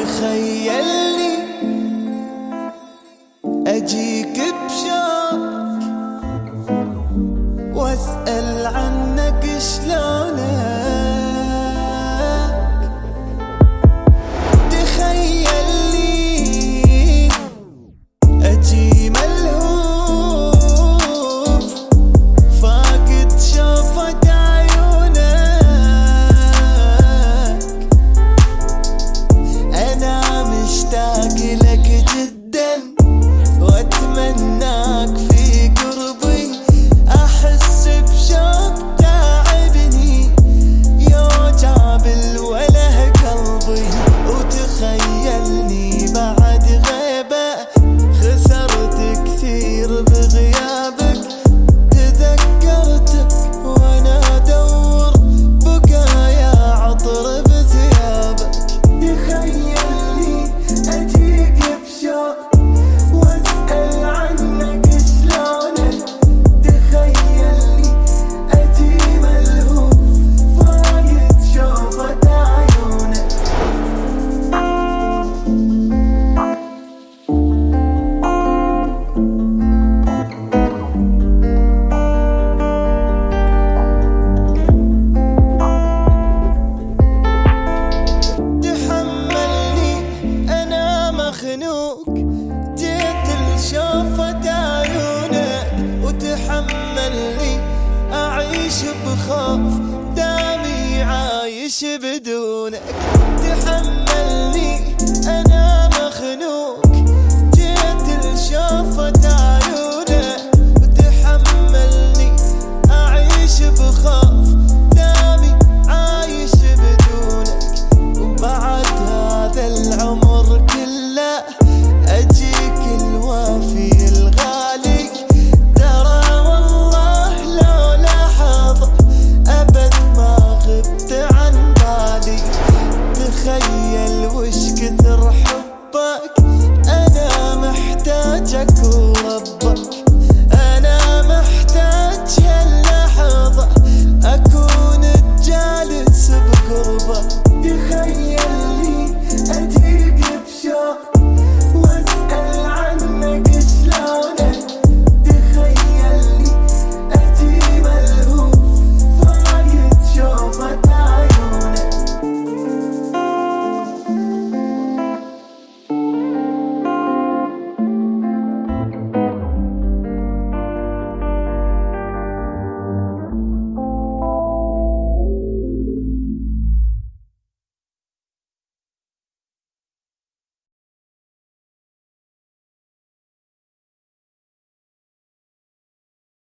تخيلني أجيك بشوق وأسأل عنك شلونك. تخيلني أجي ملهوف فاقد شوفة عيونك. أنا مشتاق لك جدا واتمناك في قربي. احس بشوق تعبني يوجع بالوله قلبي. وتخيلني بعد غيبه خسرت كثير بغيابك. تذكرتك وانا ادور بقايا عطر بثيابك. تخيلني اجيك بشوق واسأل عنك شلونك. تخيلني أجي ملهوف فاقد شوفة عيونك. تحملني أنا مخنوق جيت لشوفة عيونك. وتحملني أعيش بخوف دامي عايش بدونك.